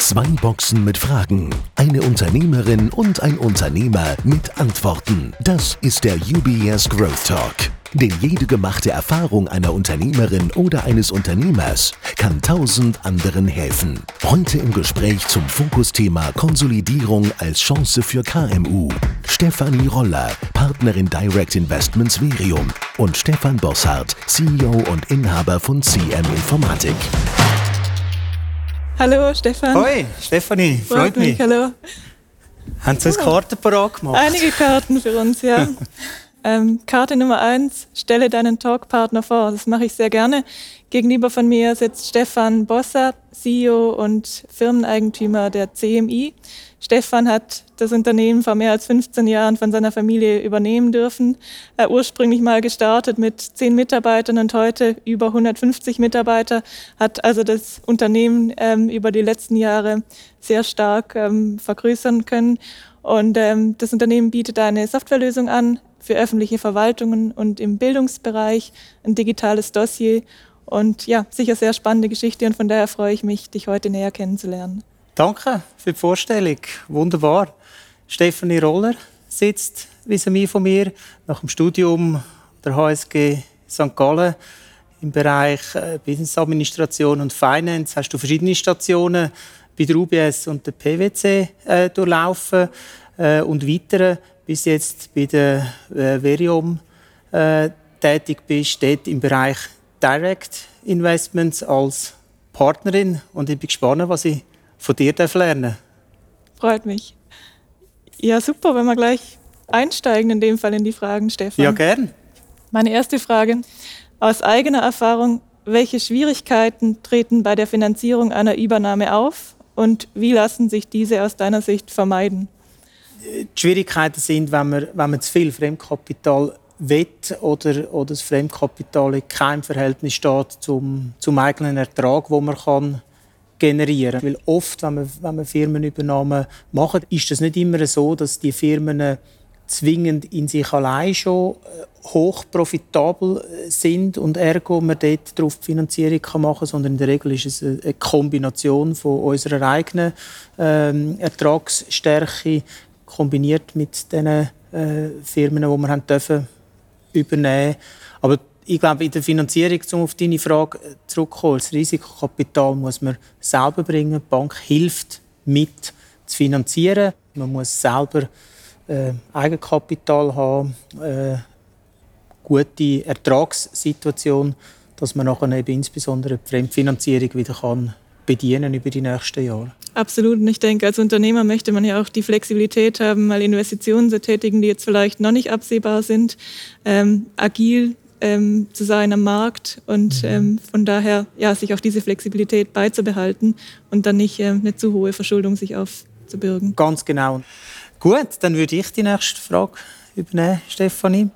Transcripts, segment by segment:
2 Boxen mit Fragen, eine Unternehmerin und ein Unternehmer mit Antworten. Das ist der UBS Growth Talk. Denn jede gemachte Erfahrung einer Unternehmerin oder eines Unternehmers kann 1000 anderen helfen. Heute im Gespräch zum Fokusthema Konsolidierung als Chance für KMU. Stefanie Roller, Partnerin Direct Investments Verium und Stefan Bosshardt, CEO und Inhaber von CM Informatik. Hallo Stefan. Hoi, Stefanie, freut mich. Hallo. Haben Sie uns Karten parat gemacht? Einige Karten für uns, ja. Karte Nummer 1, stelle deinen Talkpartner vor. Das mache ich sehr gerne. Gegenüber von mir sitzt Stefan Bosshardt, CEO und Firmeneigentümer der CMI. Stefan hat das Unternehmen vor mehr als 15 Jahren von seiner Familie übernehmen dürfen. Ursprünglich mal gestartet mit 10 Mitarbeitern und heute über 150 Mitarbeiter. Hat also das Unternehmen über die letzten Jahre sehr stark vergrößern können. Und das Unternehmen bietet eine Softwarelösung an für öffentliche Verwaltungen und im Bildungsbereich, ein digitales Dossier. Und ja, sicher sehr spannende Geschichte und von daher freue ich mich, dich heute näher kennenzulernen. Danke für die Vorstellung. Wunderbar. Stefanie Roller sitzt vis-à-vis von mir nach dem Studium der HSG St. Gallen im Bereich Business Administration und Finance. Hast du verschiedene Stationen bei der UBS und der PwC durchlaufen und weitere bis jetzt bei der Verium tätig bist, dort im Bereich Direct Investments als Partnerin. Und ich bin gespannt, was ich von dir lernen darf. Freut mich. Ja, super, wenn wir gleich einsteigen, in dem Fall in die Fragen, Stefan. Ja, gern. Meine erste Frage. Aus eigener Erfahrung, welche Schwierigkeiten treten bei der Finanzierung einer Übernahme auf und wie lassen sich diese aus deiner Sicht vermeiden? Die Schwierigkeiten sind, wenn man zu viel Fremdkapital will oder das Fremdkapital in keinem Verhältnis steht zum eigenen Ertrag, den man generieren kann. Weil oft, wenn man Firmenübernahmen macht, ist es nicht immer so, dass die Firmen zwingend in sich allein schon hoch profitabel sind und ergo man dort darauf die Firmen machen kann, sondern in der Regel ist es eine Kombination von unserer eigenen Ertragsstärke kombiniert mit den Firmen, die wir dürfen übernehmen. Aber ich glaube, in der Finanzierung, um auf deine Frage zurückzukommen, das Risikokapital muss man selber bringen. Die Bank hilft mit zu finanzieren. Man muss selber Eigenkapital haben, gute Ertragssituation, dass man nachher eben insbesondere die Fremdfinanzierung wieder bedienen über die nächsten Jahre. Absolut. Und ich denke, als Unternehmer möchte man ja auch die Flexibilität haben, mal Investitionen zu tätigen, die jetzt vielleicht noch nicht absehbar sind, agil zu sein am Markt und von daher ja, sich auch diese Flexibilität beizubehalten und dann nicht eine zu hohe Verschuldung sich aufzubürgen. Ganz genau. Gut, dann würde ich die nächste Frage übernehmen, Stefanie.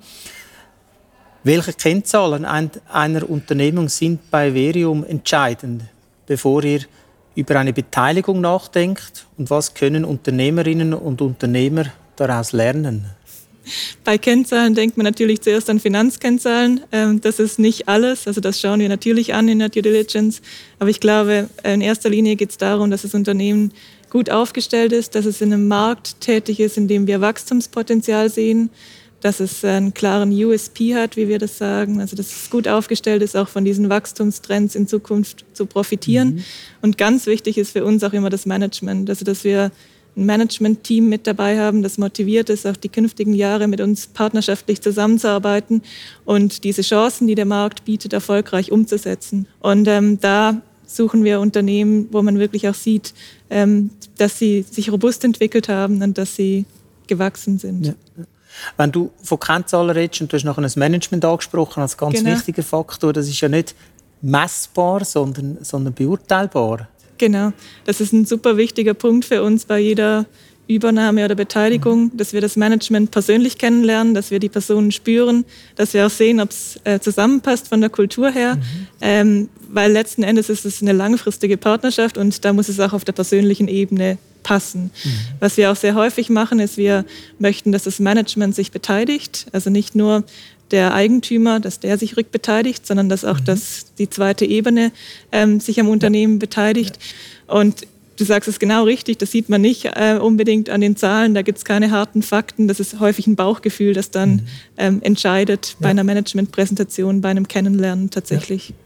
Welche Kennzahlen einer Unternehmung sind bei Verium entscheidend, bevor ihr über eine Beteiligung nachdenkt? Und was können Unternehmerinnen und Unternehmer daraus lernen? Bei Kennzahlen denkt man natürlich zuerst an Finanzkennzahlen. Das ist nicht alles. Also das schauen wir natürlich an in der Due Diligence. Aber ich glaube, in erster Linie geht es darum, dass das Unternehmen gut aufgestellt ist, dass es in einem Markt tätig ist, in dem wir Wachstumspotenzial sehen, dass es einen klaren USP hat, wie wir das sagen, also dass es gut aufgestellt ist, auch von diesen Wachstumstrends in Zukunft zu profitieren. Und ganz wichtig ist für uns auch immer das Management, also dass wir ein Management-Team mit dabei haben, das motiviert ist, auch die künftigen Jahre mit uns partnerschaftlich zusammenzuarbeiten und diese Chancen, die der Markt bietet, erfolgreich umzusetzen. Und da suchen wir Unternehmen, wo man wirklich auch sieht, dass sie sich robust entwickelt haben und dass sie gewachsen sind. Ja. Wenn du von Kennzahlen redest und du hast nachher das Management angesprochen als ganz wichtiger Faktor, das ist ja nicht messbar, sondern beurteilbar. Genau, das ist ein super wichtiger Punkt für uns bei jeder Übernahme oder Beteiligung, dass wir das Management persönlich kennenlernen, dass wir die Personen spüren, dass wir auch sehen, ob es zusammenpasst von der Kultur her, weil letzten Endes ist es eine langfristige Partnerschaft und da muss es auch auf der persönlichen Ebene passen. Was wir auch sehr häufig machen, ist, wir möchten, dass das Management sich beteiligt, also nicht nur der Eigentümer, dass der sich rückbeteiligt, sondern dass auch die zweite Ebene sich am Unternehmen beteiligt. Und du sagst es genau richtig, das sieht man nicht unbedingt an den Zahlen, da gibt es keine harten Fakten, das ist häufig ein Bauchgefühl, das dann entscheidet bei einer Managementpräsentation, bei einem Kennenlernen tatsächlich. Ja.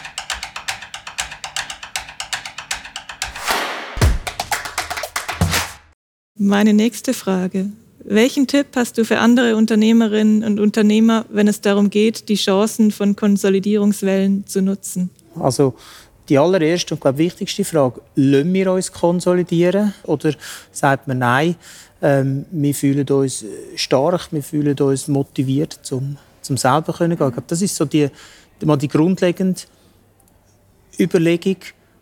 Meine nächste Frage. Welchen Tipp hast du für andere Unternehmerinnen und Unternehmer, wenn es darum geht, die Chancen von Konsolidierungswellen zu nutzen? Also die allererste und glaube wichtigste Frage, lassen wir uns konsolidieren oder sagt man nein, wir fühlen uns stark, wir fühlen uns motiviert, zum selber zu gehen. Ich glaube, das ist so die grundlegende Überlegung.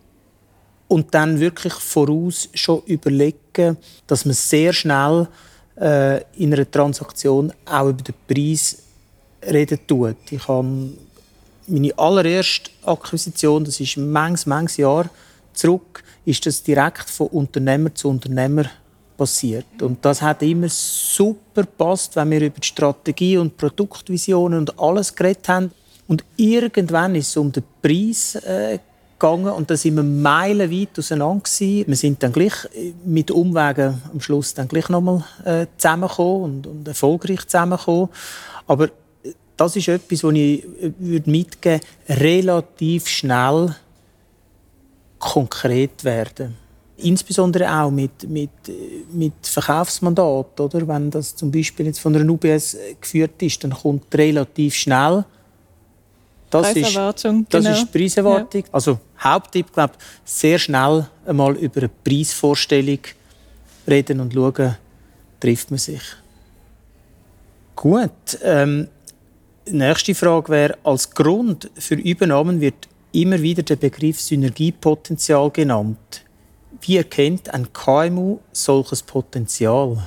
Und dann wirklich voraus schon überlegen, dass man sehr schnell in einer Transaktion auch über den Preis reden tut. Ich habe meine allererste Akquisition, das ist manches Jahr zurück, ist das direkt von Unternehmer zu Unternehmer passiert. Und das hat immer super gepasst, wenn wir über die Strategie und Produktvisionen und alles geredet haben. Und irgendwann ist es um den Preis gegangen und da sind wir meilenweit auseinander gewesen. Wir sind dann gleich mit Umwegen am Schluss dann gleich nochmal zusammengekommen und erfolgreich zusammengekommen. Aber das ist etwas, was ich mitgeben würde, relativ schnell konkret werden. Insbesondere auch mit Verkaufsmandat, oder? Wenn das zum Beispiel jetzt von einer UBS geführt ist, dann kommt relativ schnell. Preiserwartung. Das ist die Preiserwartung. Ja. Also Haupttipp, glaube ich, sehr schnell einmal über eine Preisvorstellung reden und schauen, trifft man sich. Gut. Nächste Frage wäre, als Grund für Übernahmen wird immer wieder der Begriff Synergiepotenzial genannt. Wie erkennt ein KMU solches Potenzial?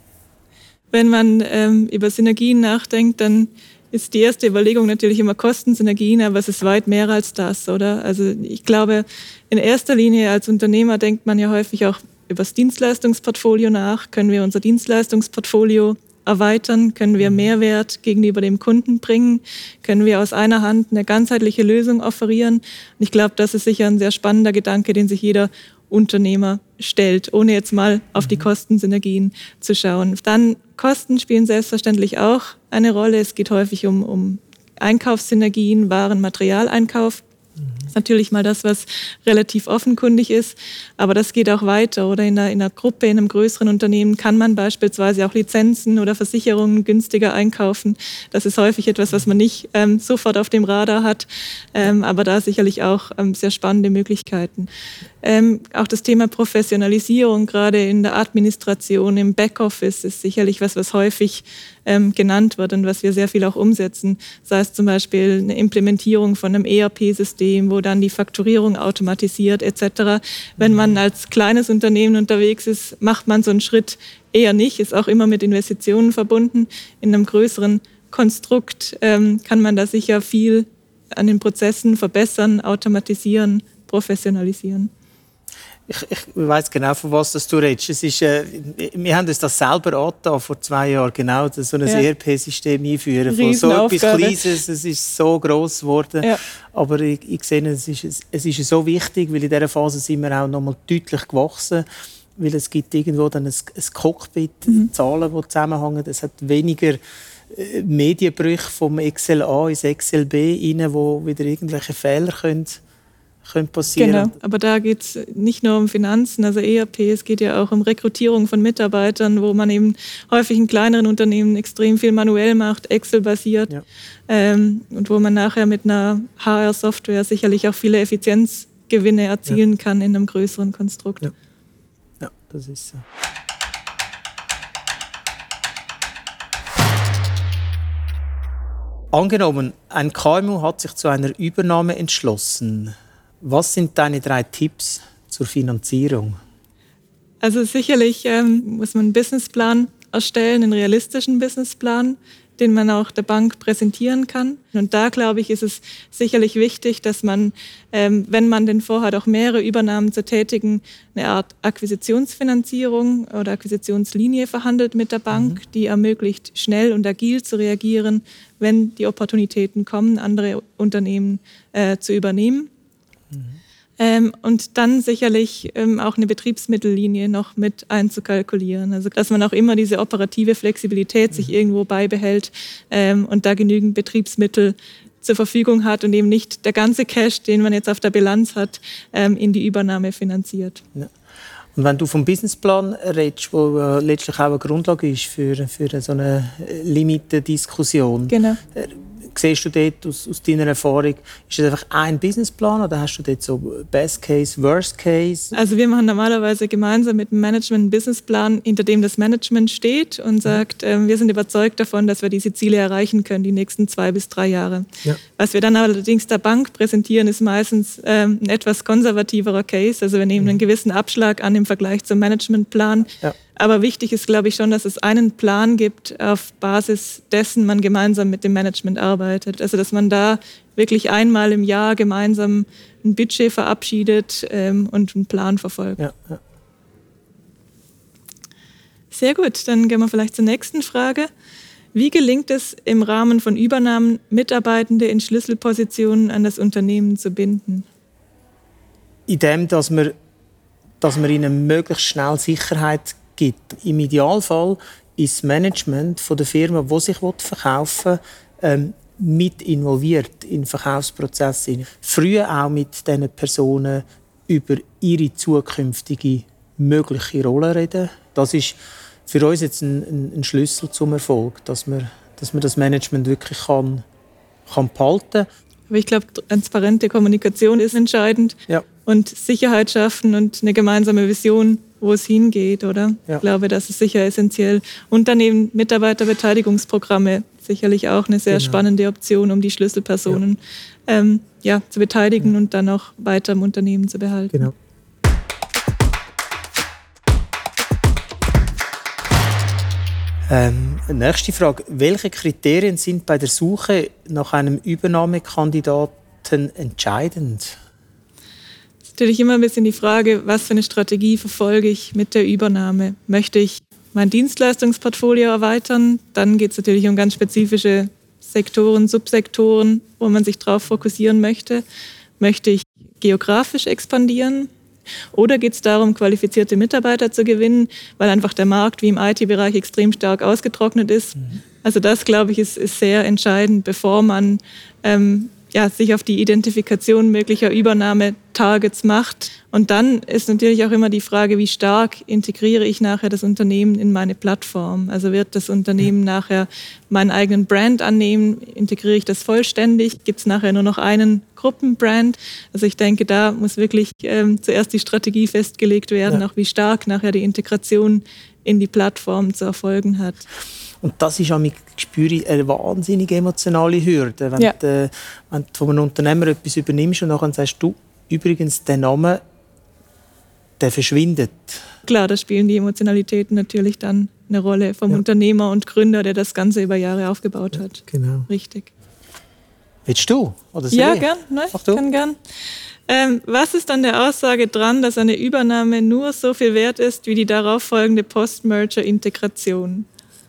Wenn man über Synergien nachdenkt, dann ist die erste Überlegung natürlich immer Kostensynergien, aber es ist weit mehr als das, oder? Also ich glaube, in erster Linie als Unternehmer denkt man ja häufig auch über das Dienstleistungsportfolio nach. Können wir unser Dienstleistungsportfolio erweitern? Können wir Mehrwert gegenüber dem Kunden bringen? Können wir aus einer Hand eine ganzheitliche Lösung offerieren? Und ich glaube, das ist sicher ein sehr spannender Gedanke, den sich jeder Unternehmer stellt, ohne jetzt mal auf die Kostensynergien zu schauen. Dann Kosten spielen selbstverständlich auch eine Rolle. Es geht häufig um Einkaufssynergien, Waren-Materialeinkauf. Das ist natürlich mal das, was relativ offenkundig ist, aber das geht auch weiter. Oder in einer Gruppe, in einem größeren Unternehmen kann man beispielsweise auch Lizenzen oder Versicherungen günstiger einkaufen. Das ist häufig etwas, was man nicht sofort auf dem Radar hat, aber da sicherlich auch sehr spannende Möglichkeiten. Auch das Thema Professionalisierung, gerade in der Administration, im Backoffice, ist sicherlich was häufig genannt wird und was wir sehr viel auch umsetzen. Sei es zum Beispiel eine Implementierung von einem ERP-System, wo dann die Fakturierung automatisiert etc. Wenn man als kleines Unternehmen unterwegs ist, macht man so einen Schritt eher nicht, ist auch immer mit Investitionen verbunden. In einem größeren Konstrukt kann man da sicher viel an den Prozessen verbessern, automatisieren, professionalisieren. Ich weiss genau, von was du redest. Es ist, wir haben uns das selber angetan, vor 2 Jahren, genau, so ein ERP-System einführen. Von so etwas Kleines, es ist so gross geworden. Ja. Aber ich sehe, es ist so wichtig, weil in dieser Phase sind wir auch noch mal deutlich gewachsen. Weil es gibt irgendwo dann ein Cockpit, Zahlen, die zusammenhängen. Es hat weniger Medienbrüche vom Excel A ins Excel B rein, wo wieder irgendwelche Fehler können passieren. Genau, aber da geht es nicht nur um Finanzen, also ERP, es geht ja auch um Rekrutierung von Mitarbeitern, wo man eben häufig in kleineren Unternehmen extrem viel manuell macht, Excel-basiert, und wo man nachher mit einer HR-Software sicherlich auch viele Effizienzgewinne erzielen kann in einem größeren Konstrukt. Ja, das ist so. Angenommen, ein KMU hat sich zu einer Übernahme entschlossen. Was sind deine 3 Tipps zur Finanzierung? Also sicherlich muss man einen Businessplan erstellen, einen realistischen Businessplan, den man auch der Bank präsentieren kann. Und da, glaube ich, ist es sicherlich wichtig, dass man, wenn man denn vorhat, auch mehrere Übernahmen zu tätigen, eine Art Akquisitionsfinanzierung oder Akquisitionslinie verhandelt mit der Bank, die ermöglicht, schnell und agil zu reagieren, wenn die Opportunitäten kommen, andere Unternehmen zu übernehmen. Und dann sicherlich auch eine Betriebsmittellinie noch mit einzukalkulieren. Also dass man auch immer diese operative Flexibilität sich irgendwo beibehält und da genügend Betriebsmittel zur Verfügung hat und eben nicht der ganze Cash, den man jetzt auf der Bilanz hat, in die Übernahme finanziert. Ja. Und wenn du vom Businessplan redest, wo letztlich auch eine Grundlage ist für so eine Limite-Diskussion, genau. Siehst du dort aus deiner Erfahrung, ist das einfach ein Businessplan oder hast du dort so Best Case, Worst Case? Also wir machen normalerweise gemeinsam mit dem Management einen Businessplan, hinter dem das Management steht und sagt, wir sind überzeugt davon, dass wir diese Ziele erreichen können, die nächsten 2 bis 3 Jahre. Ja. Was wir dann allerdings der Bank präsentieren, ist meistens ein etwas konservativerer Case. Also wir nehmen einen gewissen Abschlag an im Vergleich zum Managementplan. Ja. Aber wichtig ist, glaube ich, schon, dass es einen Plan gibt, auf Basis dessen man gemeinsam mit dem Management arbeitet. Also dass man da wirklich einmal im Jahr gemeinsam ein Budget verabschiedet und einen Plan verfolgt. Ja, ja. Sehr gut, dann gehen wir vielleicht zur nächsten Frage. Wie gelingt es im Rahmen von Übernahmen, Mitarbeitende in Schlüsselpositionen an das Unternehmen zu binden? Indem, dass man ihnen möglichst schnell Sicherheit gibt. Im Idealfall ist das Management von der Firma, die sich verkaufen will, mit involviert in den Verkaufsprozess. Früher auch mit diesen Personen über ihre zukünftige mögliche Rolle reden. Das ist für uns jetzt ein Schlüssel zum Erfolg, dass man das Management wirklich kann behalten. Aber ich glaube, transparente Kommunikation ist entscheidend. Ja. Und Sicherheit schaffen und eine gemeinsame Vision, wo es hingeht, oder? Ja. Ich glaube, das ist sicher essentiell. Und dann eben Mitarbeiterbeteiligungsprogramme, sicherlich auch eine sehr spannende Option, um die Schlüsselpersonen zu beteiligen und dann auch weiter im Unternehmen zu behalten. Genau. Nächste Frage. Welche Kriterien sind bei der Suche nach einem Übernahmekandidaten entscheidend? Das ist natürlich immer ein bisschen die Frage, was für eine Strategie verfolge ich mit der Übernahme? Möchte ich mein Dienstleistungsportfolio erweitern? Dann geht es natürlich um ganz spezifische Sektoren, Subsektoren, wo man sich darauf fokussieren möchte. Möchte ich geografisch expandieren? Oder geht es darum, qualifizierte Mitarbeiter zu gewinnen, weil einfach der Markt wie im IT-Bereich extrem stark ausgetrocknet ist? Also das, glaube ich, ist sehr entscheidend, bevor man sich auf die Identifikation möglicher Übernahmetargets macht. Und dann ist natürlich auch immer die Frage, wie stark integriere ich nachher das Unternehmen in meine Plattform? Also wird das Unternehmen nachher meinen eigenen Brand annehmen? Integriere ich das vollständig? Gibt es nachher nur noch einen Gruppenbrand? Also ich denke, da muss wirklich zuerst die Strategie festgelegt werden, auch wie stark nachher die Integration in die Plattform zu erfolgen hat. Und das ist spüre ich eine wahnsinnig emotionale Hürde. Wenn du von einem Unternehmer etwas übernimmst und dann sagst du, übrigens, der Name, der verschwindet. Klar, da spielen die Emotionalitäten natürlich dann eine Rolle vom Unternehmer und Gründer, der das Ganze über Jahre aufgebaut hat. Genau. Richtig. Willst du? Oder ja, gern. Nein, ich kann gern. Was ist an der Aussage dran, dass eine Übernahme nur so viel wert ist wie die darauf folgende Post-Merger-Integration?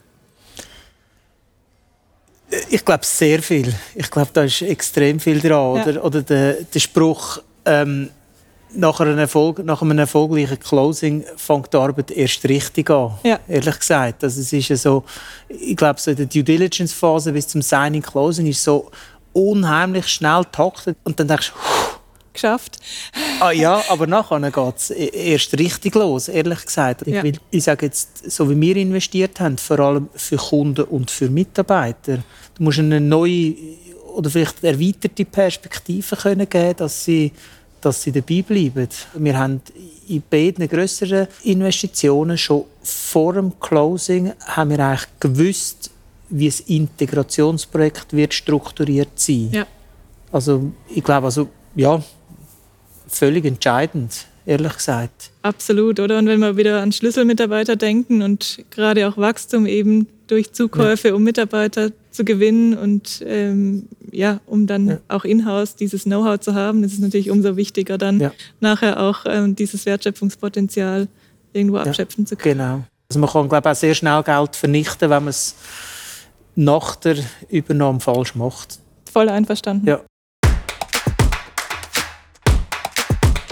Ich glaube, sehr viel. Ich glaube, da ist extrem viel dran. Ja. Oder der Spruch, nach einem erfolgreichen Closing fängt die Arbeit erst richtig an. Ja. Ehrlich gesagt. Also es ist ja so, ich glaube, so in der Due Diligence Phase bis zum Signing Closing ist so unheimlich schnell taktet. Und dann denkst du, geschafft. Ja, aber nachher geht es erst richtig los, ehrlich gesagt. Ich sage jetzt, so wie wir investiert haben, vor allem für Kunden und für Mitarbeiter, du musst eine neue oder vielleicht erweiterte Perspektive geben können, dass sie dabei bleiben. Wir haben in beiden grösseren Investitionen schon vor dem Closing haben wir eigentlich gewusst, wie das Integrationsprojekt wird strukturiert sein. Ja. Also ich glaube, völlig entscheidend, ehrlich gesagt. Absolut, oder? Und wenn wir wieder an Schlüsselmitarbeiter denken und gerade auch Wachstum eben durch Zukäufe, um Mitarbeiter zu gewinnen und um dann auch in-house dieses Know-how zu haben, ist es natürlich umso wichtiger, dann nachher auch dieses Wertschöpfungspotenzial irgendwo abschöpfen zu können. Genau. Also man kann, glaube ich, auch sehr schnell Geld vernichten, wenn man es nach der Übernahme falsch macht. Voll einverstanden. Ja.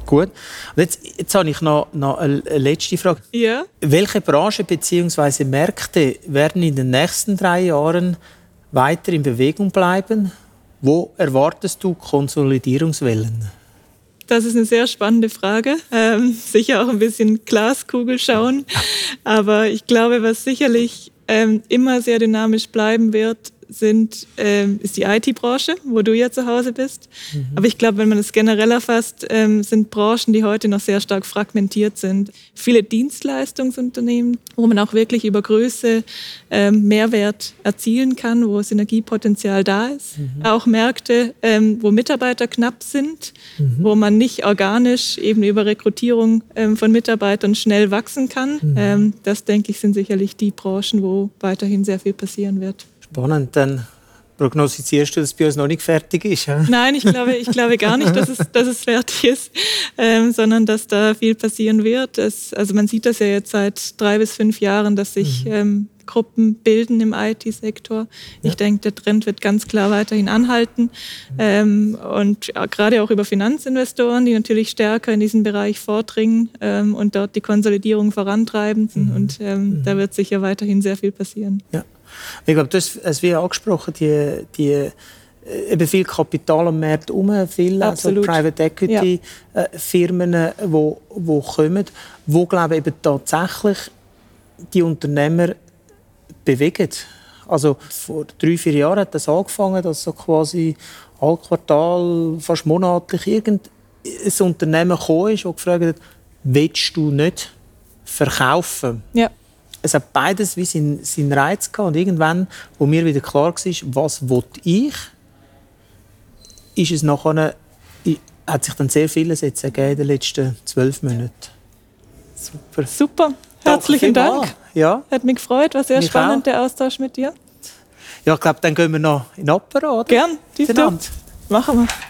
Gut. Und jetzt habe ich noch eine letzte Frage. Ja. Welche Branchen bzw. Märkte werden in den nächsten 3 Jahren weiter in Bewegung bleiben? Wo erwartest du Konsolidierungswellen? Das ist eine sehr spannende Frage. Sicher auch ein bisschen Glaskugel schauen. Aber ich glaube, was sicherlich immer sehr dynamisch bleiben wird, ist die IT-Branche, wo du ja zu Hause bist. Aber ich glaube, wenn man es generell erfasst, sind Branchen, die heute noch sehr stark fragmentiert sind. Viele Dienstleistungsunternehmen, wo man auch wirklich über Größe Mehrwert erzielen kann, wo Synergiepotenzial da ist. Auch Märkte, wo Mitarbeiter knapp sind, wo man nicht organisch eben über Rekrutierung von Mitarbeitern schnell wachsen kann. Das, denke ich, sind sicherlich die Branchen, wo weiterhin sehr viel passieren wird. Spannend, dann prognostizierst du, dass es bei uns noch nicht fertig ist? Ja? Nein, ich glaube gar nicht, dass es fertig ist, sondern dass da viel passieren wird. Also man sieht das ja jetzt seit 3 bis 5 Jahren, dass sich Gruppen bilden im IT-Sektor. Ja. Ich denke, der Trend wird ganz klar weiterhin anhalten. Und gerade auch über Finanzinvestoren, die natürlich stärker in diesen Bereich vordringen und dort die Konsolidierung vorantreiben. Und da wird sicher weiterhin sehr viel passieren. Ja. Ich glaube, du hast es wie angesprochen, die eben viel Kapital am Markt herum, viele also Private Equity Firmen, die kommen, wo glaube ich eben tatsächlich die Unternehmer bewegen. Also vor 3-4 Jahren hat das angefangen, dass so quasi alle Quartal, fast monatlich irgendein Unternehmen gekommen ist und gefragt hat, willst du nicht verkaufen? Ja. Es hat beides wie seinen Reiz gehabt. Und irgendwann, wo mir wieder klar war, was will ich, ist es nachher, hat sich dann sehr vieles jetzt ergeben in den letzten 12 Monaten. Super. Super. Herzlichen Dank. Ja. Hat mich gefreut. War sehr spannend, der Austausch mit dir. Ja, ich glaube, dann gehen wir noch in Opera, oder? Gern. Machen wir.